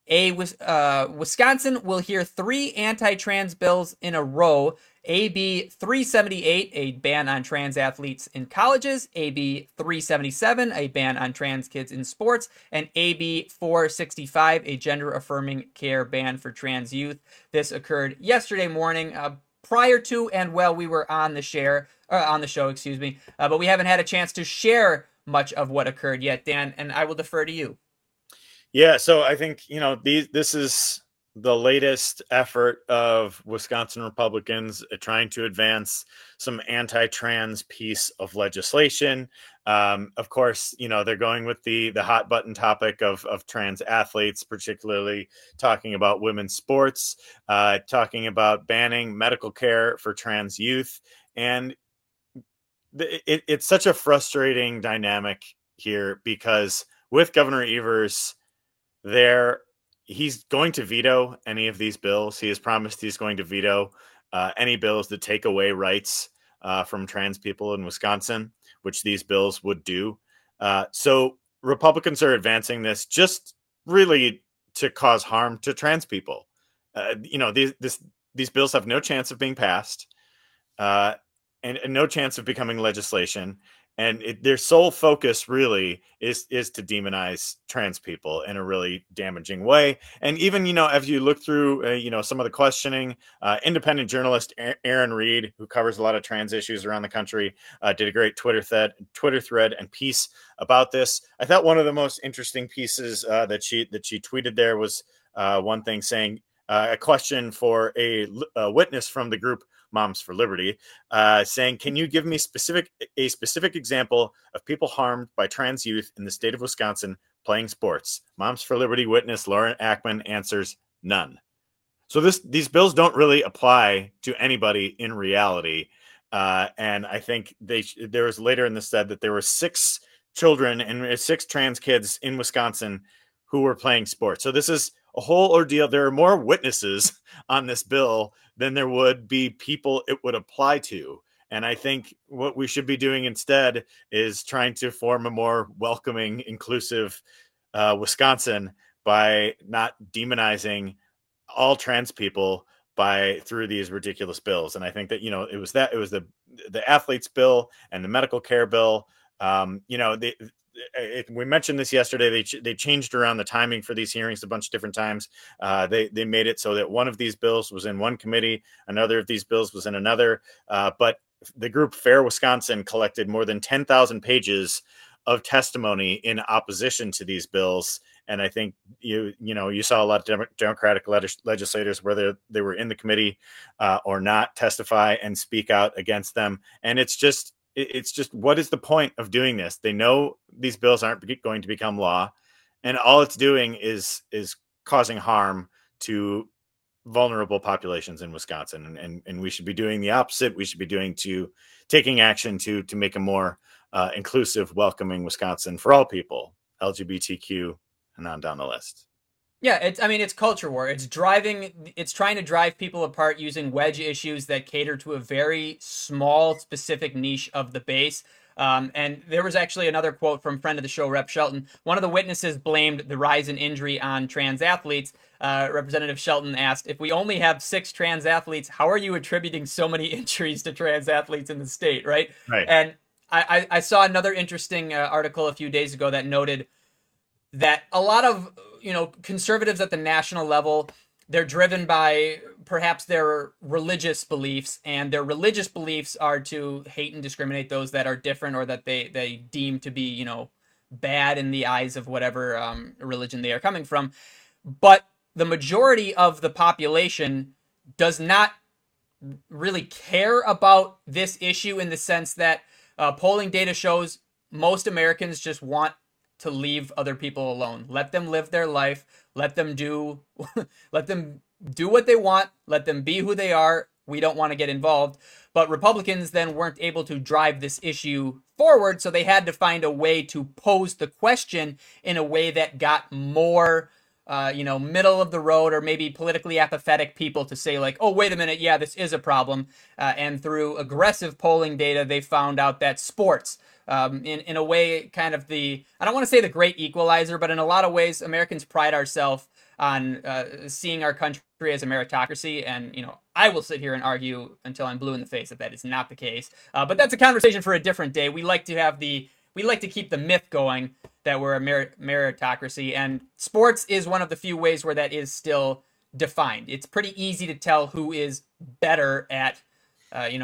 Wisconsin will hear 3 anti-trans bills in a row. AB 378, a ban on trans athletes in colleges, AB 377, a ban on trans kids in sports, and AB 465, a gender-affirming care ban for trans youth. This occurred yesterday morning, prior to and while we were on the show, but we haven't had a chance to share much of what occurred yet, Dan, and I will defer to you. Yeah, so I think, this is the latest effort of Wisconsin Republicans trying to advance some anti-trans piece of legislation. Of course, they're going with the hot button topic of trans athletes, particularly talking about women's sports, talking about banning medical care for trans youth. And it's such a frustrating dynamic here because with Governor Evers, he's going to veto any of these bills. He has promised he's going to veto any bills that take away rights from trans people in Wisconsin, which these bills would do. So Republicans are advancing this just really to cause harm to trans people. These bills have no chance of being passed and no chance of becoming legislation. And their sole focus really is to demonize trans people in a really damaging way. And even, as you look through, some of the questioning, independent journalist Aaron Reed, who covers a lot of trans issues around the country, did a great Twitter thread and piece about this. I thought one of the most interesting pieces that she tweeted there was one thing saying a question for a witness from the group Moms for Liberty, saying, can you give me a specific example of people harmed by trans youth in the state of Wisconsin playing sports? Moms for Liberty witness Lauren Ackman answers, none. So these bills don't really apply to anybody in reality. And I think there was later in this said that there were 6 children and 6 trans kids in Wisconsin who were playing sports. So this is a whole ordeal. There are more witnesses on this bill than there would be people it would apply to. And I think what we should be doing instead is trying to form a more welcoming, inclusive Wisconsin by not demonizing all trans people through these ridiculous bills. And I think that, it was the athletes bill and the medical care bill. We mentioned this yesterday. They changed around the timing for these hearings a bunch of different times. They made it so that one of these bills was in one committee, another of these bills was in another. But the group Fair Wisconsin collected more than 10,000 pages of testimony in opposition to these bills. And I think you saw a lot of Democratic legislators, whether they were in the committee or not, testify and speak out against them. And it's just what is the point of doing this? They know these bills aren't going to become law, and all it's doing is causing harm to vulnerable populations in Wisconsin. And we should be doing the opposite. We should be taking action to make a more inclusive, welcoming Wisconsin for all people, LGBTQ and on down the list. Yeah, it's culture war. It's trying to drive people apart using wedge issues that cater to a very small, specific niche of the base. And there was actually another quote from friend of the show, Rep. Shelton. One of the witnesses blamed the rise in injury on trans athletes. Representative Shelton asked, if we only have 6 trans athletes, how are you attributing so many injuries to trans athletes in the state, right? Right. And I saw another interesting article a few days ago that noted that a lot of conservatives at the national level, they're driven by perhaps their religious beliefs, and their religious beliefs are to hate and discriminate those that are different or that they deem to be, bad in the eyes of whatever religion they are coming from. But the majority of the population does not really care about this issue in the sense that polling data shows most Americans just want to leave other people alone. Let them live their life. Let them do what they want. Let them be who they are. We don't want to get involved. But Republicans then weren't able to drive this issue forward, so they had to find a way to pose the question in a way that got more middle of the road or maybe politically apathetic people to say like, oh, wait a minute, yeah, this is a problem. And through aggressive polling data, they found out that sports, in a way, kind of I don't want to say the great equalizer, but in a lot of ways, Americans pride ourselves on seeing our country as a meritocracy. And, I will sit here and argue until I'm blue in the face that is not the case. But that's a conversation for a different day. We like to keep the myth going that we're a meritocracy, and sports is one of the few ways where that is still defined. It's pretty easy to tell who is better at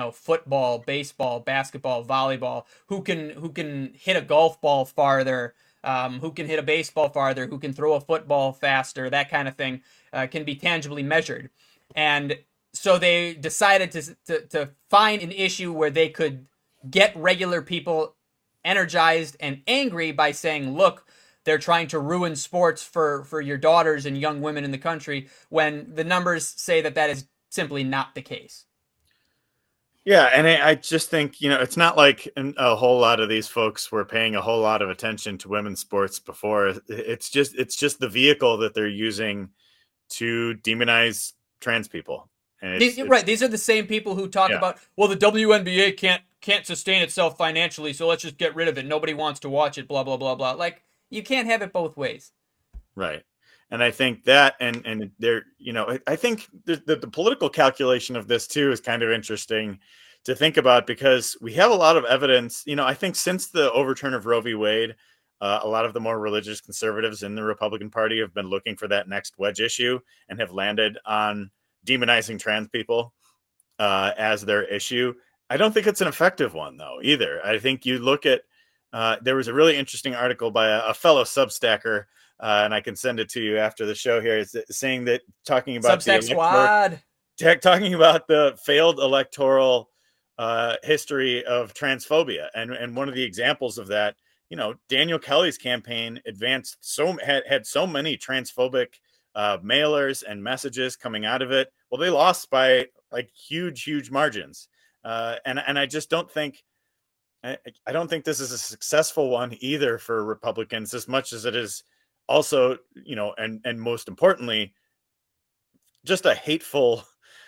football, baseball, basketball, volleyball, who can hit a golf ball farther, who can hit a baseball farther, who can throw a football faster, that kind of thing can be tangibly measured. And so they decided to find an issue where they could get regular people energized and angry by saying, look, they're trying to ruin sports for your daughters and young women in the country, when the numbers say that is simply not the case. Yeah, and I just think, it's not like a whole lot of these folks were paying a whole lot of attention to women's sports before. It's just the vehicle that they're using to demonize trans people. And right. These are the same people who talk about, well, the WNBA can't sustain itself financially, so let's just get rid of it. Nobody wants to watch it, blah, blah, blah, blah. Like, you can't have it both ways. Right. And I think that, and there, I think the political calculation of this too is kind of interesting to think about, because we have a lot of evidence. I think since the overturn of Roe v. Wade, a lot of the more religious conservatives in the Republican Party have been looking for that next wedge issue and have landed on demonizing trans people as their issue. I don't think it's an effective one, though, either. I think you look at, there was a really interesting article by a fellow Substacker, and I can send it to you after the show here, is saying that, talking about Substack Squad, talking about the failed electoral history of transphobia. And one of the examples of that, Daniel Kelly's campaign had so many transphobic mailers and messages coming out of it. Well, they lost by like huge margins. And I just don't think, I don't think this is a successful one either for Republicans, as much as it is also, and most importantly, just a hateful,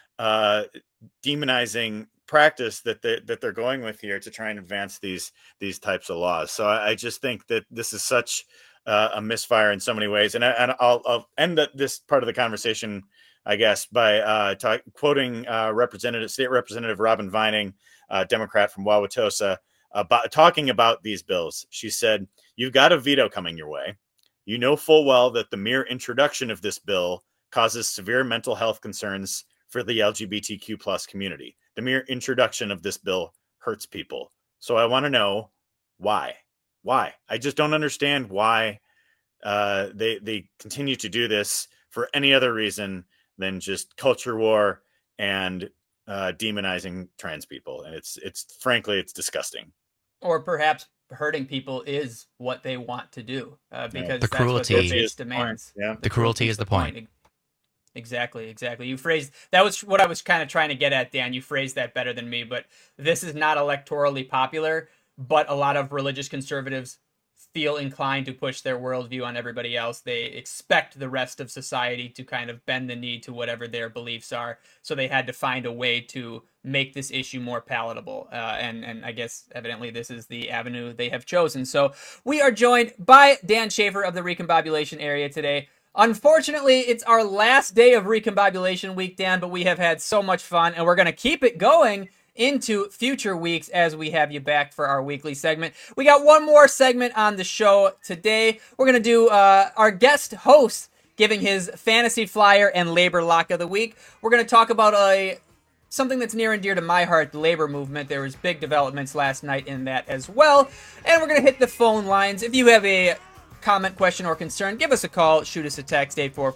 demonizing practice that they're going with here to try and advance these types of laws. So I just think that this is such a misfire in so many ways. And I'll end this part of the conversation, I guess, by quoting State Representative Robin Vining, Democrat from Wauwatosa, talking about these bills. She said, "You've got a veto coming your way. You know full well that the mere introduction of this bill causes severe mental health concerns for the LGBTQ plus community. The mere introduction of this bill hurts people. So I want to know why. I just don't understand why they continue to do this for any other reason than just culture war and demonizing trans people. And it's frankly, it's disgusting. Or perhaps hurting people is what they want to do, because the that's cruelty what their base demands. Yeah. The cruelty is the point. Exactly. You phrased, that was what I was kind of trying to get at, Dan. You phrased that better than me, but this is not electorally popular, but a lot of religious conservatives feel inclined to push their worldview on everybody else. They expect the rest of society to kind of bend the knee to whatever their beliefs are. So they had to find a way to make this issue more palatable. And I guess evidently this is the avenue they have chosen. So we are joined by Dan Schaefer of the Recombobulation area today. Unfortunately, it's our last day of Recombobulation Week, Dan, but we have had so much fun, and we're going to keep it going into future weeks as we have you back for our weekly segment. We got one more segment on the show today. We're going to do our guest host giving his fantasy flyer and labor lock of the week. We're going to talk about something that's near and dear to my heart, the labor movement. There was big developments last night in that as well. And we're going to hit the phone lines. If you have a comment, question, or concern, give us a call. Shoot us a text,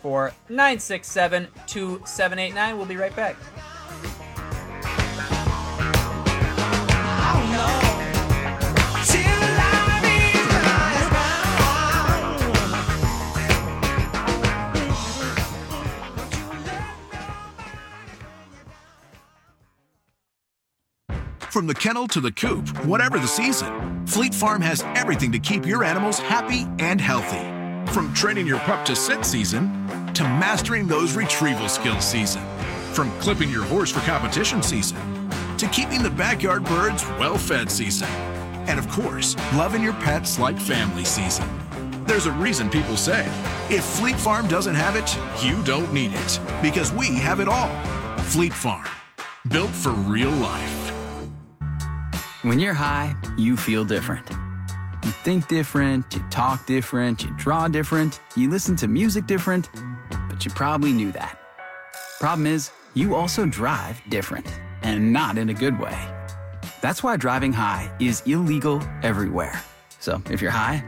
844-967-2789. We'll be right back. From the kennel to the coop, whatever the season, Fleet Farm has everything to keep your animals happy and healthy. From training your pup to sit season, to mastering those retrieval skills season. From clipping your horse for competition season, to keeping the backyard birds well-fed season. And of course, loving your pets like family season. There's a reason people say, if Fleet Farm doesn't have it, you don't need it. Because we have it all. Fleet Farm, built for real life. When you're high, you feel different. You think different, you talk different, you draw different, you listen to music different, but you probably knew that. Problem is, you also drive different, and not in a good way. That's why driving high is illegal everywhere. So if you're high,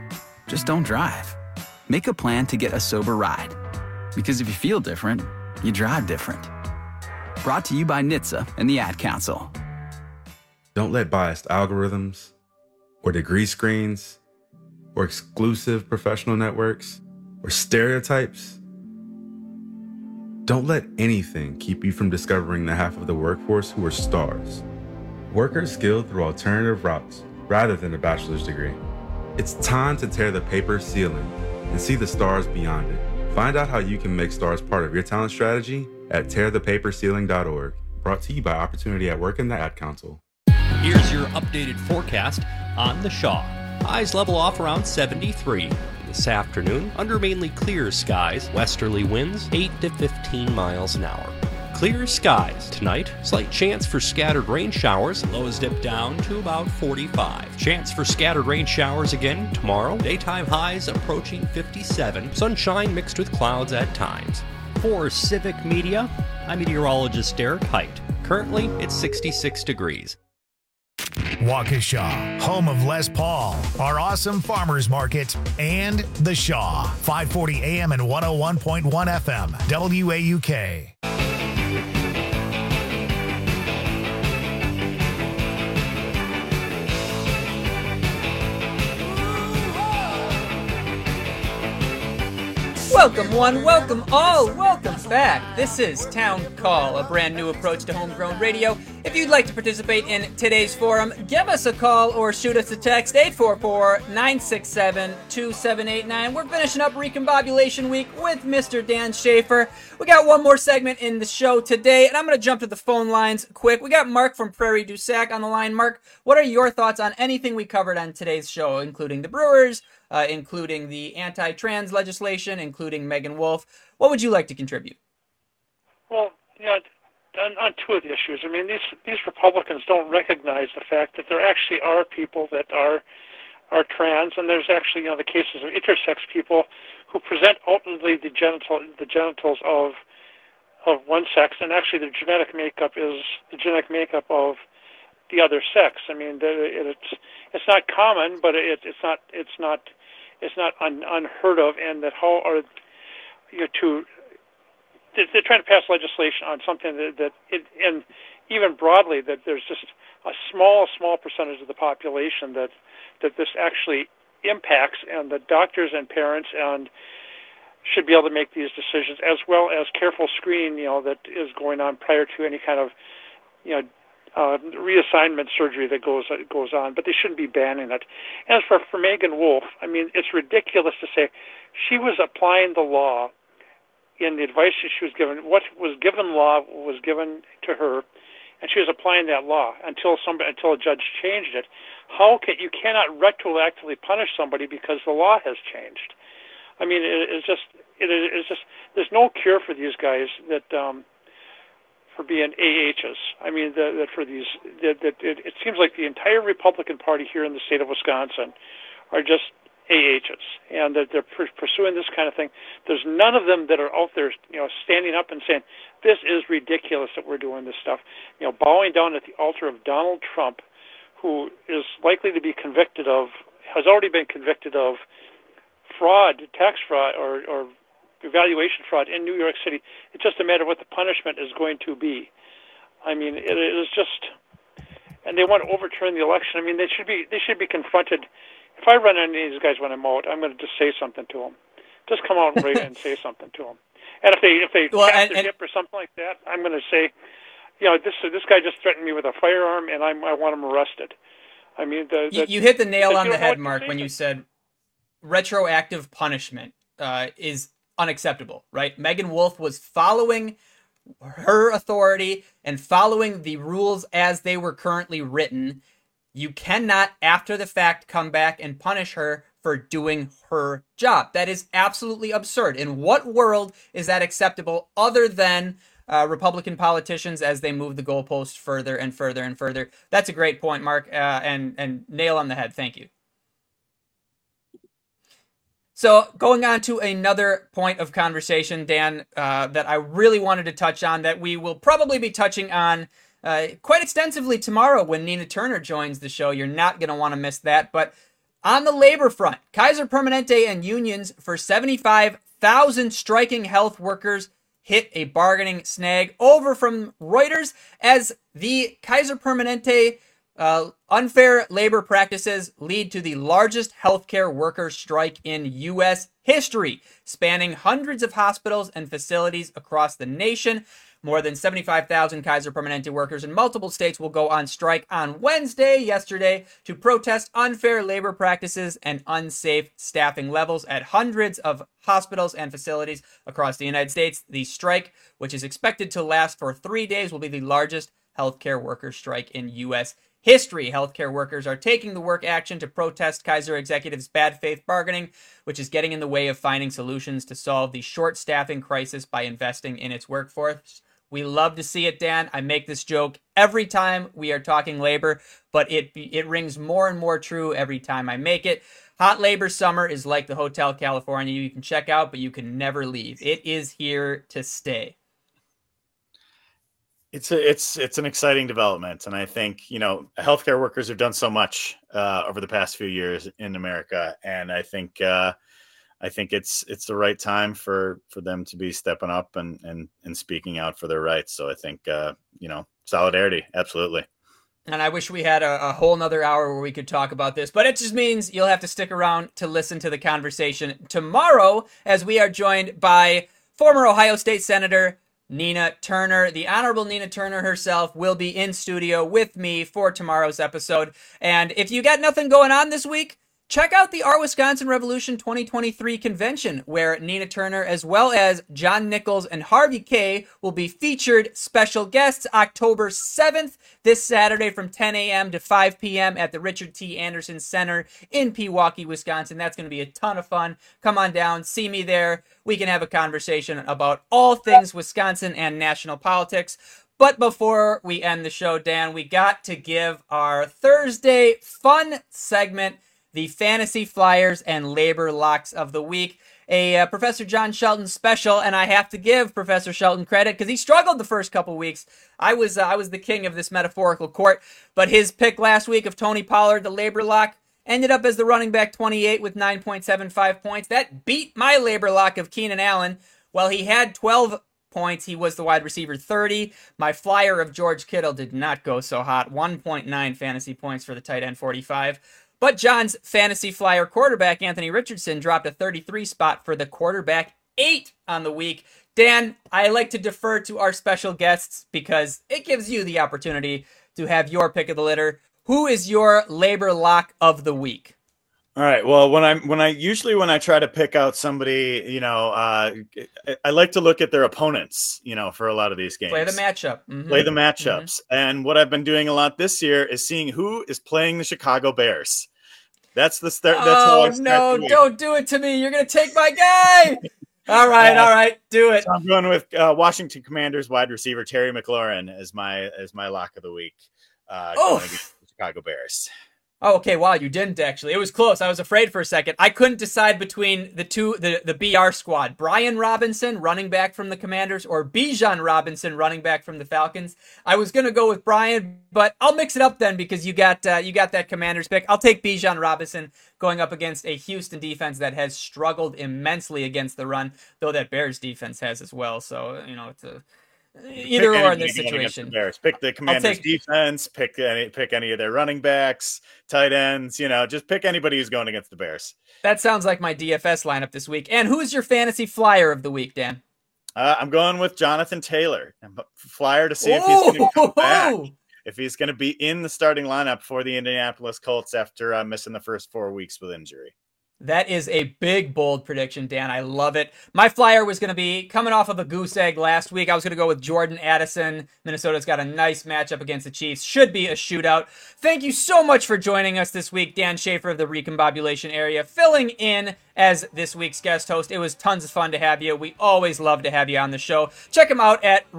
just don't drive. Make a plan to get a sober ride. Because if you feel different, you drive different. Brought to you by NHTSA and the Ad Council. Don't let biased algorithms or degree screens or exclusive professional networks or stereotypes. Don't let anything keep you from discovering the half of the workforce who are stars. Workers skilled through alternative routes rather than a bachelor's degree. It's time to tear the paper ceiling and see the stars beyond it. Find out how you can make stars part of your talent strategy at tearthepaperceiling.org. Brought to you by Opportunity at Work and the Ad Council. Here's your updated forecast on the Shaw. Highs level off around 73. This afternoon, under mainly clear skies, westerly winds 8 to 15 miles an hour. Clear skies tonight, slight chance for scattered rain showers, lows dip down to about 45. Chance for scattered rain showers again tomorrow, daytime highs approaching 57, sunshine mixed with clouds at times. For Civic Media, I'm meteorologist Derek Height. Currently, it's 66 degrees. Waukesha, home of Les Paul, our awesome farmers market, and The Shaw, 540 AM and 101.1 FM, WAUK. Welcome one, welcome all, welcome back. This is Town Call, a brand new approach to homegrown radio. If you'd like to participate in today's forum, give us a call or shoot us a text, 844-967-2789. We're finishing up Recombobulation Week with Mr. Dan Schaefer. We got one more segment in the show today, and I'm going to jump to the phone lines quick. We got Mark from Prairie du Sac on the line. Mark, what are your thoughts on anything we covered on today's show, including the Brewers, including the anti-trans legislation, including Megan Wolf? What would you like to contribute? Well, on two of the issues, I mean, these Republicans don't recognize the fact that there actually are people that are trans, and there's actually, the cases of intersex people who present outwardly the genitals of one sex, and actually the genetic makeup is the genetic makeup of the other sex. I mean, it's not common, but it's not unheard of, and that how are they're trying to pass legislation on something and even broadly, that there's just a small percentage of the population that this actually impacts, and the doctors and parents and should be able to make these decisions, as well as careful screening, that is going on prior to any kind of, reassignment surgery that goes on, but they shouldn't be banning it. As for Megan Wolf, I mean, it's ridiculous to say she was applying the law in the advice that she was given. What was given law was given to her, and she was applying that law until a judge changed it. You cannot retroactively punish somebody because the law has changed. I mean, it is just there's no cure for these guys that for being AHs. I mean, it seems like the entire Republican Party here in the state of Wisconsin are just AHs, and that they're pursuing this kind of thing. There's none of them that are out there, standing up and saying, this is ridiculous that we're doing this stuff. Bowing down at the altar of Donald Trump, who is likely to be has already been convicted of fraud, tax fraud, or evaluation fraud in New York City. It's just a matter of what the punishment is going to be. I mean, it is just, and they want to overturn the election. I mean, they should be confronted. If I run into these guys when I'm out, I'm going to just say something to them. Just come out and say something to them. And if they tap their hip or something like that, I'm going to say, this guy just threatened me with a firearm, and I want him arrested. I mean, you hit the nail on the head, Mark, when you said retroactive punishment is unacceptable, right? Megan Wolf was following her authority and following the rules as they were currently written. You cannot, after the fact, come back and punish her for doing her job. That is absolutely absurd. In what world is that acceptable other than Republican politicians as they move the goalposts further and further and further? That's a great point, Mark, and nail on the head. Thank you. So going on to another point of conversation, Dan, that I really wanted to touch on, that we will probably be touching on quite extensively tomorrow when Nina Turner joins the show. You're not going to want to miss that. But On the labor front, Kaiser Permanente and unions for 75,000 striking health workers hit a bargaining snag. Over from Reuters, as the Kaiser Permanente unfair labor practices lead to the largest healthcare worker strike in U.S. history, spanning hundreds of hospitals and facilities across the nation. More than 75,000 Kaiser Permanente workers in multiple states will go on strike on yesterday, to protest unfair labor practices and unsafe staffing levels at hundreds of hospitals and facilities across the United States. The strike, which is expected to last for 3 days, will be the largest healthcare worker strike in U.S. history. Healthcare workers are taking the work action to protest Kaiser executives' bad faith bargaining, which is getting in the way of finding solutions to solve the short staffing crisis by investing in its workforce. We love to see it, Dan. I make this joke every time we are talking labor, but it rings more and more true every time I make it. Hot labor summer is like the Hotel California you can check out, but you can never leave. It is here to stay. It's an exciting development, and I think healthcare workers have done so much over the past few years in America, and I think it's the right time for them to be stepping up and speaking out for their rights. So I think solidarity, absolutely. And I wish we had a whole nother hour where we could talk about this, but it just means you'll have to stick around to listen to the conversation tomorrow, as we are joined by former Ohio State Senator Nina Turner. The Honorable Nina Turner herself will be in studio with me for tomorrow's episode. And if you got nothing going on this week, check out the Our Wisconsin Revolution 2023 convention, where Nina Turner, as well as John Nichols and Harvey Kaye, will be featured special guests October 7th, this Saturday from 10 a.m. to 5 p.m. at the Richard T. Anderson Center in Pewaukee, Wisconsin. That's going to be a ton of fun. Come on down, see me there. We can have a conversation about all things Wisconsin and national politics. But before we end the show, Dan, we got to give our Thursday fun segment, the Fantasy Flyers and Labor Locks of the Week, a Professor John Shelton special, and I have to give Professor Shelton credit because he struggled the first couple weeks. I was the king of this metaphorical court, but his pick last week of Tony Pollard, the Labor Lock, ended up as the running back 28 with 9.75 points. That beat my Labor Lock of Keenan Allen. While he had 12 points, he was the wide receiver 30. My flyer of George Kittle did not go so hot. 1.9 fantasy points for the tight end 45. But John's fantasy flyer quarterback, Anthony Richardson, dropped a 33 spot for the quarterback 8 on the week. Dan, I like to defer to our special guests because it gives you the opportunity to have your pick of the litter. Who is your Labor Lock of the week? All right. Well, when I try to pick out somebody, I like to look at their opponents, for a lot of these games. Play the matchup. Mm-hmm. Play the matchups. Mm-hmm. And what I've been doing a lot this year is seeing who is playing the Chicago Bears. That's the start. That's how I start. No, don't do it to me. You're going to take my guy. All right. Do it. So I'm going with Washington Commanders wide receiver Terry McLaurin as my lock of the week. Going against the Chicago Bears. Oh, okay. Wow, you didn't actually. It was close. I was afraid for a second. I couldn't decide between the BR squad. Brian Robinson, running back from the Commanders, or Bijan Robinson, running back from the Falcons. I was going to go with Brian, but I'll mix it up then because you got that Commanders pick. I'll take Bijan Robinson going up against a Houston defense that has struggled immensely against the run, though that Bears defense has as well. So, it's a either or in this situation. Pick the Commanders defense, pick any of their running backs, tight ends, just pick anybody who's going against the Bears. That sounds like my DFS lineup this week. And who's your fantasy flyer of the week, Dan? I'm going with Jonathan Taylor, flyer, to see if he's going to come back. If he's going to be in the starting lineup for the Indianapolis Colts after missing the first 4 weeks with injury. That is a big, bold prediction, Dan. I love it. My flyer was going to be coming off of a goose egg last week. I was going to go with Jordan Addison. Minnesota's got a nice matchup against the Chiefs. Should be a shootout. Thank you so much for joining us this week. Dan Schaefer of the Recombobulation Area, filling in as this week's guest host. It was tons of fun to have you. We always love to have you on the show. Check him out at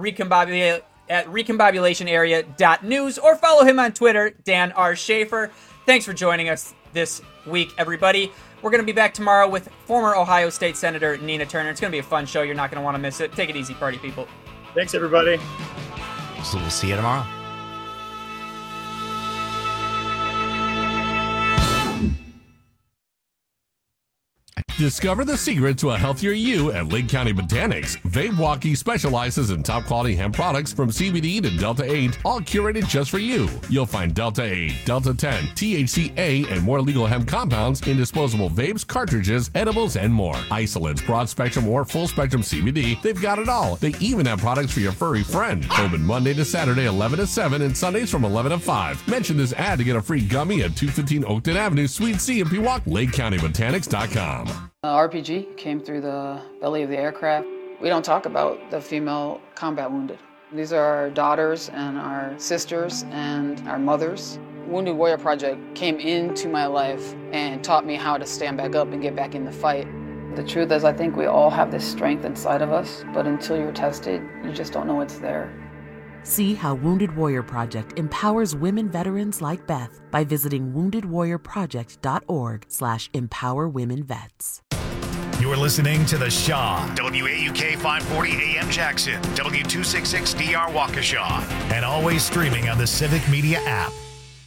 recombobulationarea.news or follow him on Twitter, Dan R. Schaefer. Thanks for joining us this week, everybody. We're going to be back tomorrow with former Ohio State Senator Nina Turner. It's going to be a fun show. You're not going to want to miss it. Take it easy, party people. Thanks, everybody. So we'll see you tomorrow. Discover the secret to a healthier you at Lake County Botanics. Vape Walkie specializes in top quality hemp products from CBD to Delta 8, all curated just for you. You'll find Delta 8, Delta 10, THCA, and more legal hemp compounds in disposable vapes, cartridges, edibles, and more. Isolates, broad spectrum, or full spectrum CBD, they've got it all. They even have products for your furry friend. Open Monday to Saturday, 11 to 7, and Sundays from 11 to 5. Mention this ad to get a free gummy at 215 Oakton Avenue, Suite C in Pewaukee. LakeCountyBotanics.com. RPG came through the belly of the aircraft. We don't talk about the female combat wounded. These are our daughters and our sisters and our mothers. Wounded Warrior Project came into my life and taught me how to stand back up and get back in the fight. The truth is, I think we all have this strength inside of us, but until you're tested, you just don't know it's there. See how Wounded Warrior Project empowers women veterans like Beth by visiting woundedwarriorproject.org/empowerwomenvets. You're listening to The Shaw, WAUK 540 AM Jackson, W266DR Waukesha, and always streaming on the Civic Media app.